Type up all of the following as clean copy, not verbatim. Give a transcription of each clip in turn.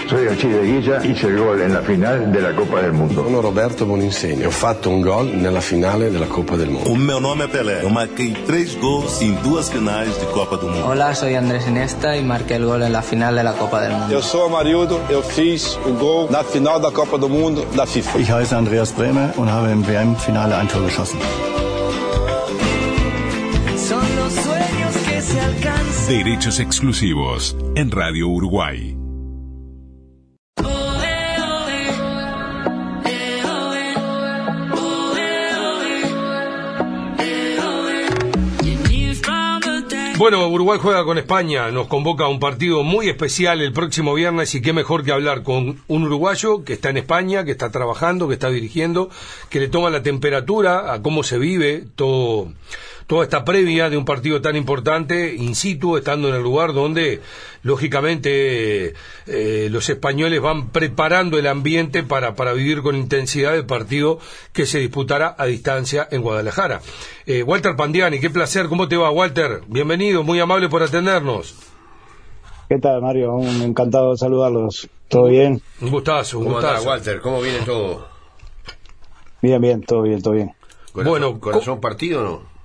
Soy Alcide Guilla, hice il gol nella finale della Coppa del Mundo. Sono Roberto Boninsegni, ho fatto un gol nella finale della Coppa del Mundo. O meu nome é Pelé, eu marquei 3 gols em 2 finais de Copa do Mundo. Hola, soy Andrés Iniesta y marqué el gol en la final de la Copa del Mundo. Eu sou Amarildo, eu fiz o gol na final da Copa do Mundo da FIFA. Ich heiße Andreas Bremer und habe im WM-Finale ein Tor geschossen. Son los sueños que se alcanzan. Derechos exclusivos en Radio Uruguay. Bueno, Uruguay juega con España, nos convoca a un partido muy especial el próximo viernes y qué mejor que hablar con un uruguayo que está en España, que está trabajando, que está dirigiendo, que le toma la temperatura a cómo se vive toda esta previa de un partido tan importante, in situ, estando en el lugar donde, lógicamente, los españoles van preparando el ambiente para vivir con intensidad el partido que se disputará a distancia en Guadalajara. Walter Pandiani, qué placer, ¿cómo te va, Walter? Bienvenido, muy amable por atendernos. ¿Qué tal, Mario? Encantado de saludarlos. ¿Todo bien? Un gustazo, un gustazo. ¿Cómo andás, Walter? ¿Cómo viene todo? Bien, todo bien. Bueno, ¿Corazón partido o no?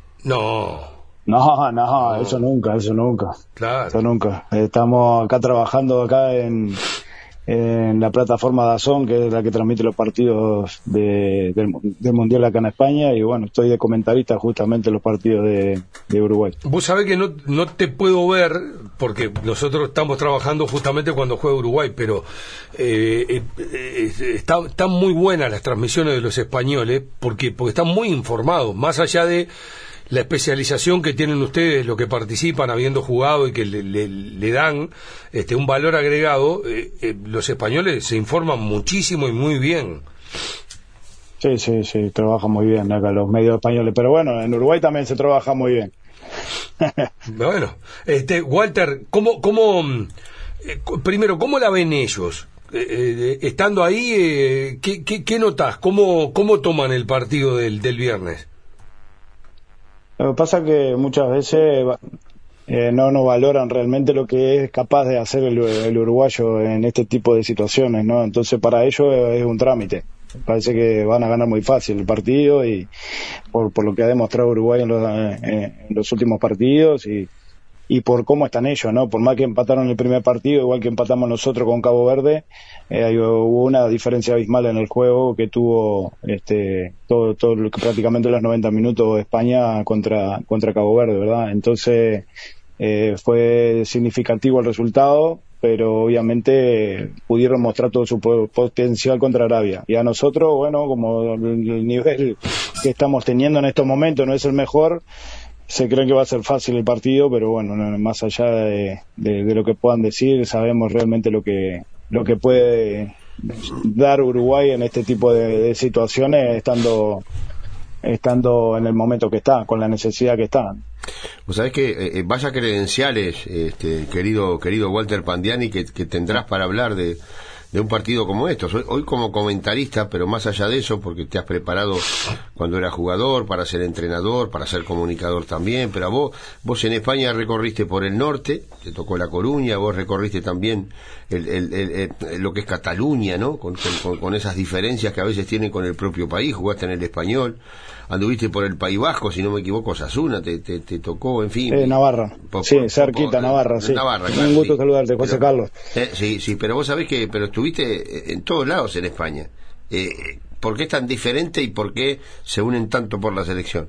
No, eso nunca. Claro. Eso nunca. Estamos acá trabajando en la plataforma DAZN, que es la que transmite los partidos del Mundial acá en España, y bueno, estoy de comentarista justamente en los partidos de Uruguay. Vos sabés que no te puedo ver, porque nosotros estamos trabajando justamente cuando juega Uruguay, pero están muy buenas las transmisiones de los españoles, porque están muy informados, más allá de la especialización que tienen ustedes, lo que participan habiendo jugado y que le dan un valor agregado, los españoles se informan muchísimo y muy bien. Sí, trabajan muy bien acá los medios españoles, pero bueno, en Uruguay también se trabaja muy bien. Bueno, Walter, primero, ¿cómo la ven ellos? Estando ahí, ¿qué notás? ¿Cómo toman el partido del viernes? Lo que pasa es que muchas veces no valoran realmente lo que es capaz de hacer el uruguayo en este tipo de situaciones, ¿no? Entonces para ellos es un trámite. Parece que van a ganar muy fácil el partido y por lo que ha demostrado Uruguay en los últimos partidos y por cómo están ellos, ¿no? Por más que empataron el primer partido, igual que empatamos nosotros con Cabo Verde, hubo una diferencia abismal en el juego que tuvo prácticamente los 90 minutos España contra Cabo Verde, ¿verdad? Entonces fue significativo el resultado, pero obviamente pudieron mostrar todo su potencial contra Arabia. Y a nosotros, bueno, como el nivel que estamos teniendo en estos momentos no es el mejor, se creen que va a ser fácil el partido, pero bueno, más allá de lo que puedan decir, sabemos realmente lo que puede dar Uruguay en este tipo de situaciones, estando en el momento que está, con la necesidad que está. Vos sabés que vaya credenciales, querido Walter Pandiani, que tendrás para hablar de un partido como estos. Hoy como comentarista, pero más allá de eso, porque te has preparado cuando eras jugador, para ser entrenador, para ser comunicador también, pero vos en España recorriste por el norte, te tocó La Coruña, vos recorriste también lo que es Cataluña, ¿no? Con esas diferencias que a veces tienen con el propio país, jugaste en el Español, anduviste por el País Vasco, si no me equivoco, Osasuna, te tocó, en fin. Navarra, cerquita, Navarra, sí. Navarra, claro, un gusto saludarte, José Carlos. Sí, pero vos sabés pero estuviste en todos lados en España. ¿Por qué es tan diferente y por qué se unen tanto por la selección?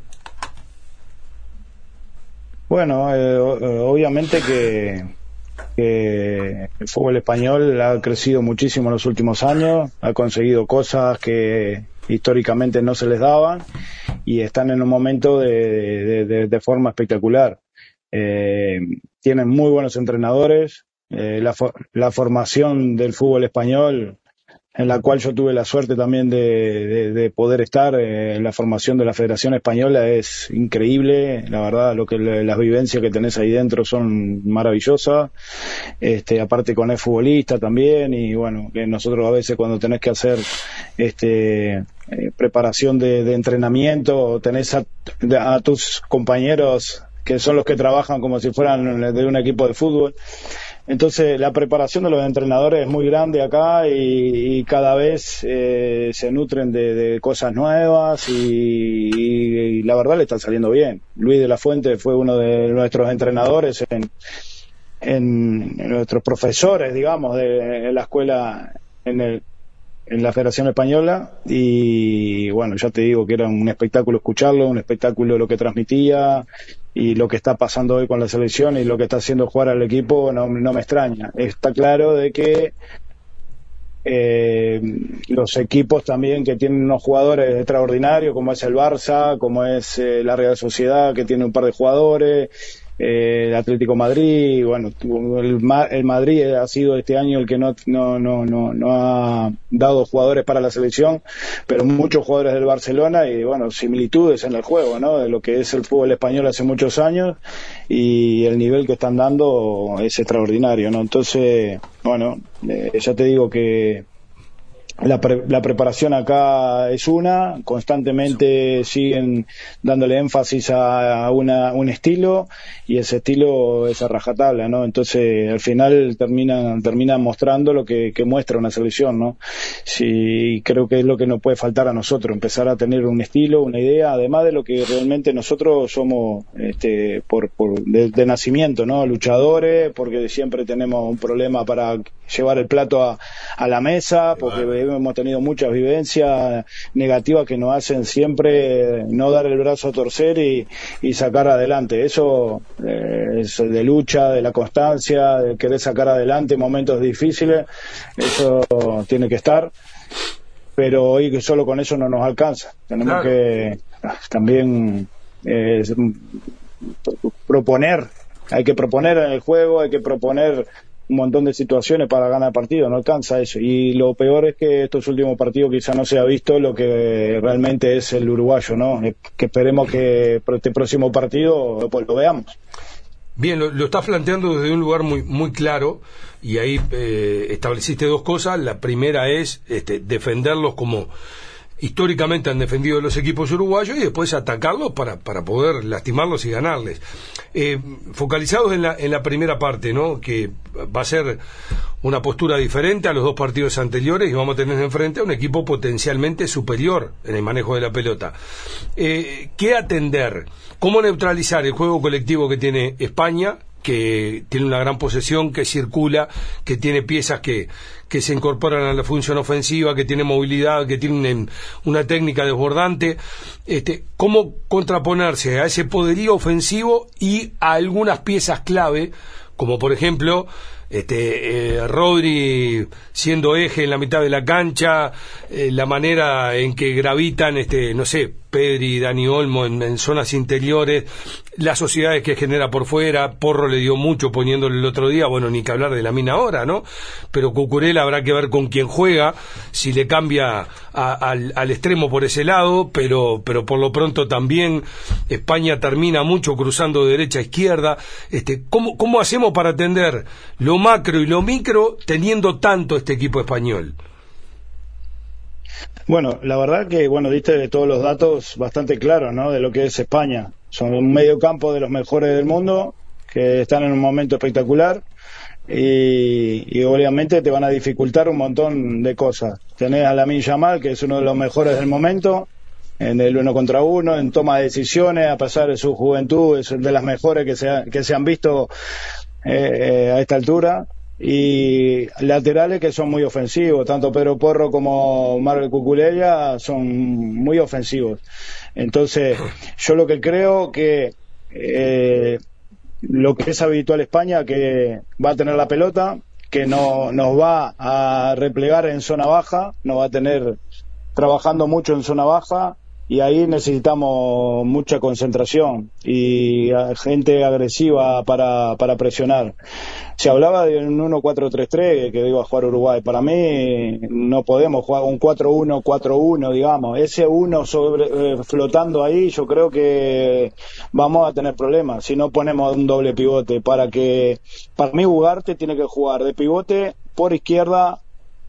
Bueno, obviamente que el fútbol español ha crecido muchísimo en los últimos años, ha conseguido cosas que históricamente no se les daban y están en un momento de forma espectacular. Tienen muy buenos entrenadores, la formación del fútbol español, en la cual yo tuve la suerte también de poder estar en la formación de la Federación Española, es increíble, la verdad, las vivencias que tenés ahí dentro son maravillosas, aparte con el futbolista también, y bueno, que nosotros a veces cuando tenés que hacer preparación de entrenamiento, tenés a tus compañeros que son los que trabajan como si fueran de un equipo de fútbol. Entonces la preparación de los entrenadores es muy grande acá y cada vez se nutren de cosas nuevas y la verdad le está saliendo bien. Luis de la Fuente fue uno de nuestros entrenadores en nuestros profesores, digamos, de la escuela en la Federación Española, y bueno, ya te digo que era un espectáculo escucharlo, un espectáculo lo que transmitía, y lo que está pasando hoy con la selección y lo que está haciendo jugar al equipo no me extraña. Está claro de que los equipos también que tienen unos jugadores extraordinarios, como es el Barça, como es la Real Sociedad, que tiene un par de jugadores, el Atlético Madrid, bueno, el Madrid ha sido este año el que no ha dado jugadores para la selección, pero muchos jugadores del Barcelona, y bueno, similitudes en el juego, ¿no?, de lo que es el fútbol español hace muchos años, y el nivel que están dando es extraordinario, ¿no? Entonces, bueno, ya te digo que la preparación acá es constantemente siguen dándole énfasis a un estilo, y ese estilo es a rajatabla, ¿no? Entonces al final termina mostrando lo que muestra una selección, ¿no? Sí, creo que es lo que nos puede faltar a nosotros, empezar a tener un estilo, una idea, además de lo que realmente nosotros somos de nacimiento, ¿no? Luchadores, porque siempre tenemos un problema para llevar el plato a la mesa, porque hemos tenido muchas vivencias negativas que nos hacen siempre no dar el brazo a torcer y sacar adelante. Eso es de lucha, de la constancia, de querer sacar adelante momentos difíciles, eso tiene que estar, pero hoy solo con eso no nos alcanza. Tenemos que también proponer, hay que proponer en el juego, hay que proponer un montón de situaciones para ganar partido, no alcanza eso, y lo peor es que estos últimos partidos quizá no se ha visto lo que realmente es el uruguayo, ¿no? Que esperemos que este próximo partido pues lo veamos. Bien, lo estás planteando desde un lugar muy muy claro, y ahí estableciste dos cosas. La primera es defenderlos como históricamente han defendido los equipos uruguayos, y después atacarlos para poder lastimarlos y ganarles. Focalizados en la primera parte, ¿no?, que va a ser una postura diferente a los dos partidos anteriores, y vamos a tener enfrente a un equipo potencialmente superior en el manejo de la pelota. ¿Qué atender? ¿Cómo neutralizar el juego colectivo que tiene España, que tiene una gran posesión, que circula, que tiene piezas que se incorporan a la función ofensiva, que tiene movilidad, que tiene una técnica desbordante? ¿Cómo contraponerse a ese poderío ofensivo y a algunas piezas clave, como por ejemplo Rodri siendo eje en la mitad de la cancha, la manera en que gravitan no sé, Pedri y Dani Olmo en zonas interiores, las sociedades que genera por fuera? Porro le dio mucho poniéndole el otro día, bueno, ni que hablar de Lamine ahora, ¿no? Pero Cucurella habrá que ver con quién juega, si le cambia al extremo por ese lado, pero por lo pronto también España termina mucho cruzando de derecha a izquierda. ¿Cómo hacemos para atender lo macro y lo micro teniendo tanto este equipo español? Bueno, la verdad que, diste todos los datos bastante claros, ¿no?, de lo que es España. Son un medio campo de los mejores del mundo, que están en un momento espectacular, y obviamente te van a dificultar un montón de cosas. Tenés a Lamine Yamal, que es uno de los mejores del momento, en el 1 contra 1, en toma de decisiones, a pesar de su juventud, es de las mejores que se han visto a esta altura. Y laterales que son muy ofensivos, tanto Pedro Porro como Marco Cucurella son muy ofensivos. Entonces, yo lo que creo que lo que es habitual España, que va a tener la pelota, que no nos va a replegar en zona baja, nos va a tener trabajando mucho en zona baja, y ahí necesitamos mucha concentración y gente agresiva para presionar. Se hablaba de un 1-4-3-3 que iba a jugar Uruguay. Para mí no podemos jugar un 4-1-4-1, digamos. Ese 1 flotando ahí, yo creo que vamos a tener problemas si no ponemos un doble pivote. Para mí Ugarte tiene que jugar de pivote por izquierda,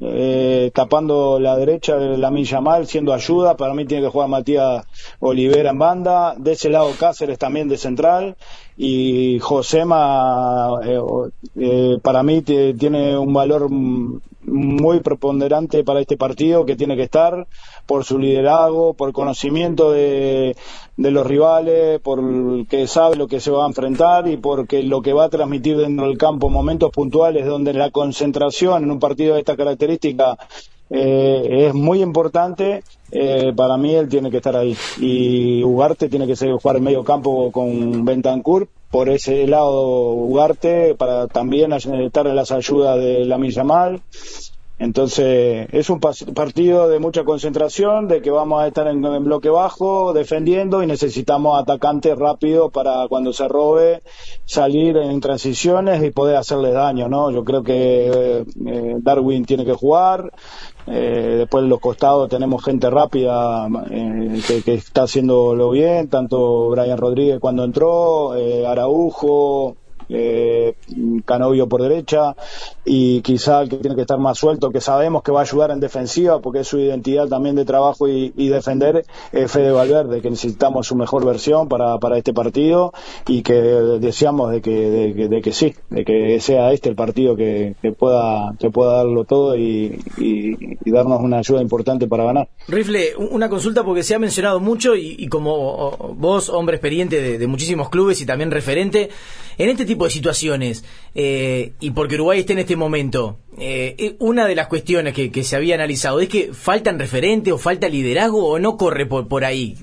tapando la derecha de Lamine Yamal, siendo ayuda. Para mí tiene que jugar Matías Olivera en banda, de ese lado Cáceres también de central, y Josema para mí tiene un valor muy preponderante para este partido, que tiene que estar por su liderazgo, por conocimiento de los rivales, por que sabe lo que se va a enfrentar y porque lo que va a transmitir dentro del campo, momentos puntuales donde la concentración en un partido de esta característica es muy importante. Para mí él tiene que estar ahí, y Ugarte tiene que jugar en medio campo con Bentancur. Por ese lado Ugarte, para también estar en las ayudas de Lamine Yamal. Entonces es un partido de mucha concentración, de que vamos a estar en bloque bajo defendiendo, y necesitamos atacantes rápidos para cuando se robe salir en transiciones y poder hacerles daño, ¿no? Yo creo que Darwin tiene que jugar. Después en los costados tenemos gente rápida que está haciéndolo bien, tanto Brian Rodríguez cuando entró, Araujo, Canovio por derecha, y quizá el que tiene que estar más suelto, que sabemos que va a ayudar en defensiva porque es su identidad también de trabajo y defender, Fede Valverde, que necesitamos su mejor versión para este partido, y que deseamos de que sea este el partido que pueda darlo todo y darnos una ayuda importante para ganar. Rifle, una consulta, porque se ha mencionado mucho y como vos, hombre experiente de muchísimos clubes y también referente en este tipo de situaciones, y porque Uruguay está en este momento, una de las cuestiones que se había analizado es que faltan referentes o falta liderazgo, o no corre por ahí.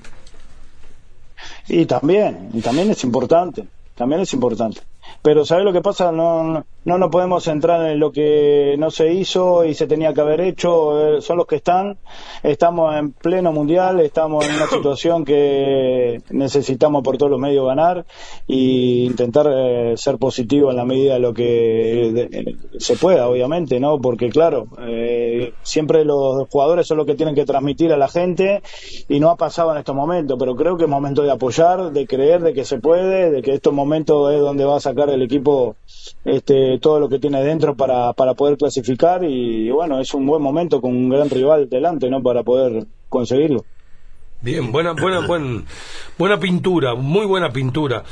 Y también es importante, pero ¿sabés lo que pasa? No nos podemos centrar en lo que no se hizo y se tenía que haber hecho. Son los que estamos en pleno mundial, estamos en una situación que necesitamos por todos los medios ganar e intentar ser positivo en la medida de lo que se pueda, obviamente, ¿no? Porque claro, siempre los jugadores son los que tienen que transmitir a la gente, y no ha pasado en estos momentos, pero creo que es momento de apoyar, de creer de que se puede, de que estos momentos es donde va a sacar el equipo todo lo que tiene dentro para poder clasificar, y bueno, es un buen momento con un gran rival delante, ¿no?, para poder conseguirlo. Bien, buena pintura, muy buena pintura.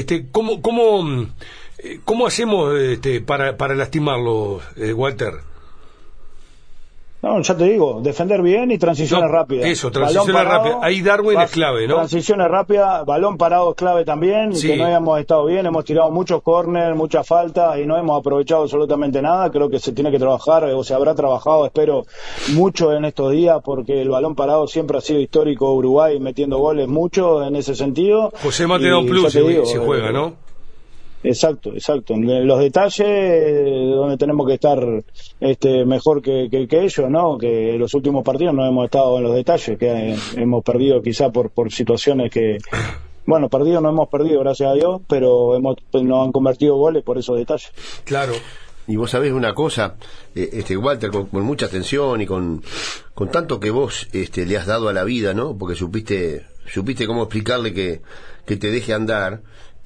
¿Cómo hacemos para lastimarlo, Walter? No, ya te digo, defender bien y transiciones rápidas. Eso, transiciones rápidas. Ahí Darwin es clave, ¿no? Transiciones rápidas, balón parado es clave también, sí. Que no habíamos estado bien, hemos tirado muchos córner, muchas faltas y no hemos aprovechado absolutamente nada. Creo que se tiene que trabajar, o se habrá trabajado, espero, mucho en estos días, porque el balón parado siempre ha sido histórico Uruguay, metiendo goles mucho en ese sentido. José Mate da un plus si juega, ¿no? Exacto. En los detalles donde tenemos que estar mejor que ellos, ¿no? Que en los últimos partidos no hemos estado en los detalles, que hemos perdido quizá por situaciones que... Bueno, perdido no hemos perdido, gracias a Dios, pero nos han convertido goles por esos detalles. Claro. Y vos sabés una cosa, Walter, con mucha atención y con tanto que vos le has dado a la vida, ¿no? Porque supiste cómo explicarle que te deje andar.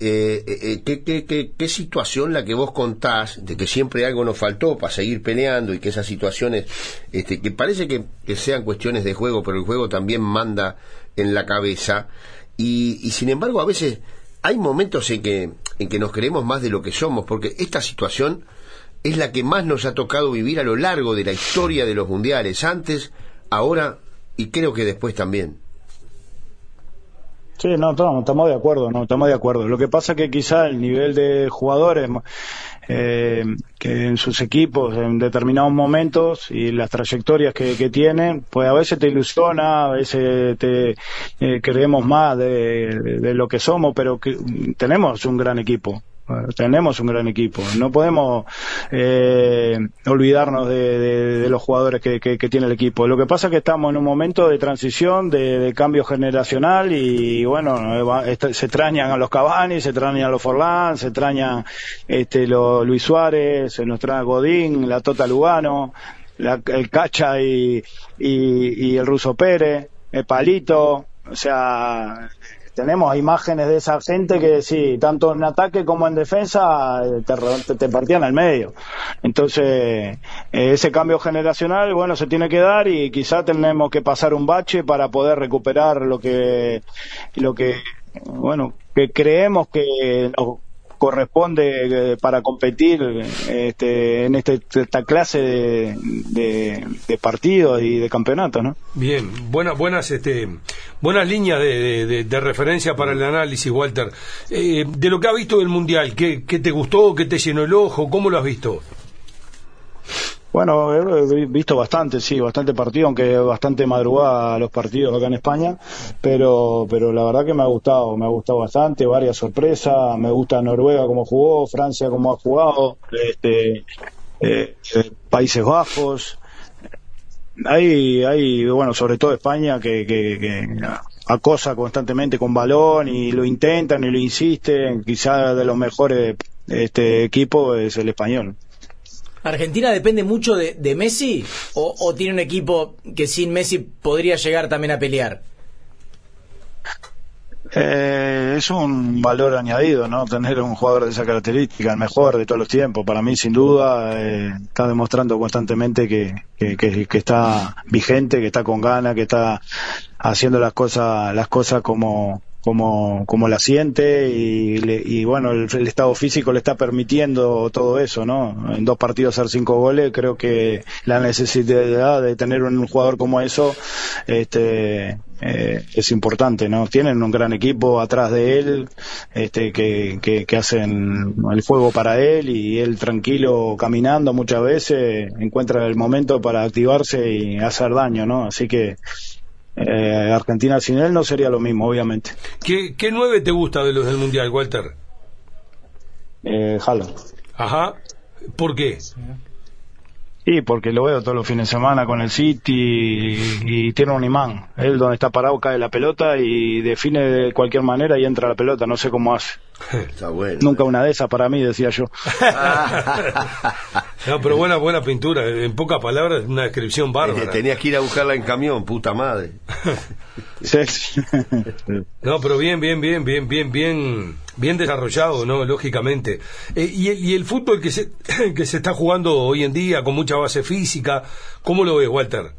¿Qué situación la que vos contás, de que siempre algo nos faltó para seguir peleando, y que esas situaciones que parece que sean cuestiones de juego, pero el juego también manda en la cabeza, y sin embargo a veces hay momentos en que nos creemos más de lo que somos, porque esta situación es la que más nos ha tocado vivir a lo largo de la historia de los mundiales, antes, ahora y creo que después también. Sí, estamos de acuerdo. Lo que pasa es que quizá el nivel de jugadores que en sus equipos en determinados momentos y las trayectorias que tienen, pues a veces te ilusiona, a veces te creemos más de lo que somos, pero que tenemos un gran equipo. No podemos olvidarnos de los jugadores que tiene el equipo. Lo que pasa es que estamos en un momento de transición, de cambio generacional, y bueno, se extrañan a los Cavani, se extrañan a los Forlán, se extrañan los Luis Suárez, se nos extraña Godín, la Tota Lugano, el Cacha y el Ruso Pérez, el Palito, o sea... tenemos imágenes de esa gente que sí, tanto en ataque como en defensa te partían al medio. Entonces ese cambio generacional, bueno, se tiene que dar y quizá tenemos que pasar un bache para poder recuperar lo que bueno, que creemos que nos corresponde para competir en esta clase de partidos y de campeonatos, ¿no? Bien, buenas líneas de referencia para el análisis, Walter. De lo que has visto del Mundial, ¿qué te gustó? ¿Qué te llenó el ojo? ¿Cómo lo has visto? Bueno, he visto bastante partido, aunque bastante madrugada los partidos acá en España, pero la verdad que me ha gustado bastante, varias sorpresas. Me gusta Noruega como jugó, Francia como ha jugado, Países Bajos. Hay bueno, sobre todo España que acosa constantemente con balón y lo intentan y lo insisten. Quizás de los mejores equipo es el español. ¿Argentina depende mucho de Messi o tiene un equipo que sin Messi podría llegar también a pelear? Es un valor añadido, ¿no? Tener un jugador de esa característica, el mejor de todos los tiempos. Para mí, sin duda, está demostrando constantemente que está vigente, que está con ganas, que está haciendo las cosas como la siente y bueno, el estado físico le está permitiendo todo eso, ¿no? En 2 partidos hacer 5 goles, creo que la necesidad de tener un jugador como eso es importante, ¿no? Tienen un gran equipo atrás de él que hacen el juego para él y él tranquilo caminando muchas veces encuentra el momento para activarse y hacer daño, ¿no? Así que Argentina sin él no sería lo mismo, obviamente. ¿Qué 9 te gusta de los del Mundial, Walter? Haaland. Ajá. ¿Por qué? Sí, porque lo veo todos los fines de semana con el City y tiene un imán. Él donde está parado cae la pelota y define de cualquier manera y entra la pelota. No sé cómo hace. Está bueno. Nunca una de esas para mí, decía yo. No, pero buena pintura. En pocas palabras, una descripción bárbara. Tenías que ir a buscarla en camión, puta madre. Sí. No, pero bien desarrollado, ¿no? Lógicamente. Y el fútbol que se está jugando hoy en día con mucha base física, ¿cómo lo ves, Walter?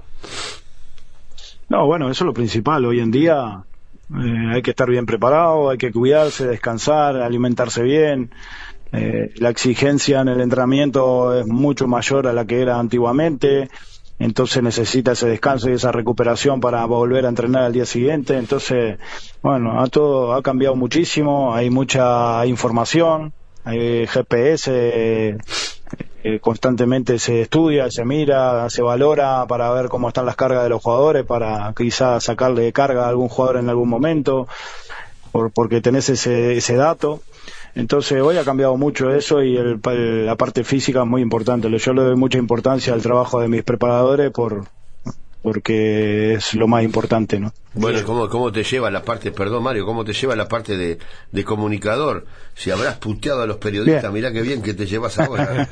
No, bueno, eso es lo principal. Hoy en día hay que estar bien preparado, hay que cuidarse, descansar, alimentarse bien. La exigencia en el entrenamiento es mucho mayor a la que era antiguamente. Entonces necesita ese descanso y esa recuperación para volver a entrenar al día siguiente. Entonces, bueno, todo ha cambiado muchísimo, hay mucha información, hay GPS, constantemente se estudia, se mira, se valora para ver cómo están las cargas de los jugadores, para quizás sacarle carga a algún jugador en algún momento, porque tenés ese dato. Entonces hoy ha cambiado mucho eso y la parte física es muy importante. Yo le doy mucha importancia al trabajo de mis preparadores porque es lo más importante, ¿no? Bueno, ¿cómo te lleva la parte, perdón Mario, cómo te lleva la parte de comunicador? Si habrás puteado a los periodistas, bien. Mirá qué bien que te llevas ahora.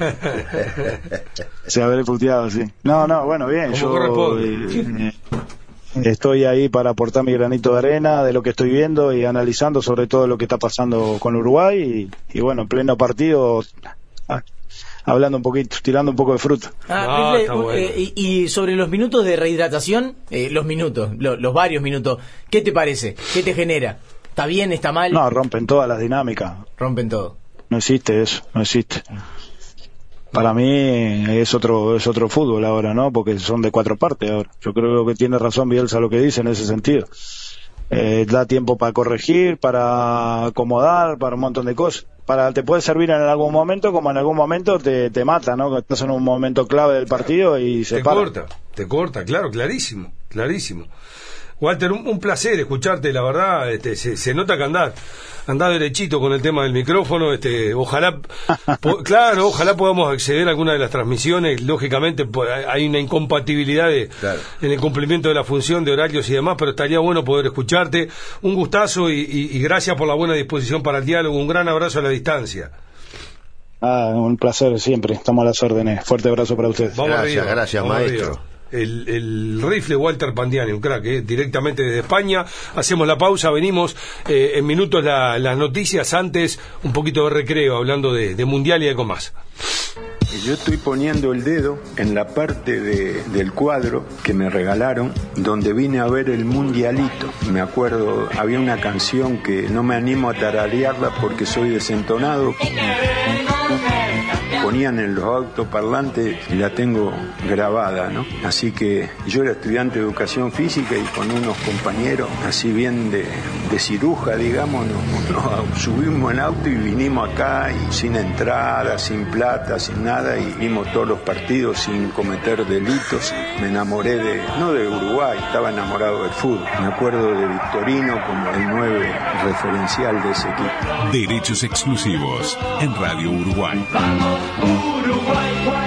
Se habré puteado, sí. No, bueno, bien. Yo estoy ahí para aportar mi granito de arena de lo que estoy viendo y analizando sobre todo lo que está pasando con Uruguay y bueno, en pleno partido hablando un poquito, tirando un poco de fruta. Bueno. Y sobre los minutos de rehidratación, los varios minutos, ¿qué te parece? ¿Qué te genera? ¿Está bien? ¿Está mal? No, rompen todas las dinámicas. Rompen todo. No existe eso, no existe. Para mí es otro fútbol ahora, ¿no? Porque son de 4 partes ahora. Yo creo que tiene razón Bielsa lo que dice en ese sentido. Da tiempo para corregir, para acomodar, para un montón de cosas. Te puede servir en algún momento, como en algún momento te mata, ¿no? Estás en un momento clave del partido y se para. Te corta, claro, clarísimo. Walter, un placer escucharte, la verdad, se nota que andás derechito con el tema del micrófono, ojalá podamos acceder a alguna de las transmisiones. Lógicamente hay una incompatibilidad en el cumplimiento de la función de horarios y demás, pero estaría bueno poder escucharte. Un gustazo y gracias por la buena disposición para el diálogo. Un gran abrazo a la distancia. Un placer siempre, estamos a las órdenes. Fuerte abrazo para ustedes. Gracias, maestro. el rifle Walter Pandiani, un crack, directamente desde España. Hacemos la pausa, venimos en minutos las noticias, antes un poquito de recreo, hablando de Mundial y algo más. Yo estoy poniendo el dedo en la parte del cuadro que me regalaron, donde vine a ver el Mundialito. Me acuerdo, había una canción que no me animo a tararearla porque soy desentonado. Ponían en los autoparlantes y la tengo grabada, ¿no? Así que yo era estudiante de educación física y con unos compañeros, así bien de ciruja, digamos, nos subimos en auto y vinimos acá y sin entrada, sin plata, sin nada, y vimos todos los partidos sin cometer delitos. Me enamoré no de Uruguay, estaba enamorado del fútbol. Me acuerdo de Victorino como el 9 referencial de ese equipo. Derechos exclusivos en Radio Uruguay. Uruguay.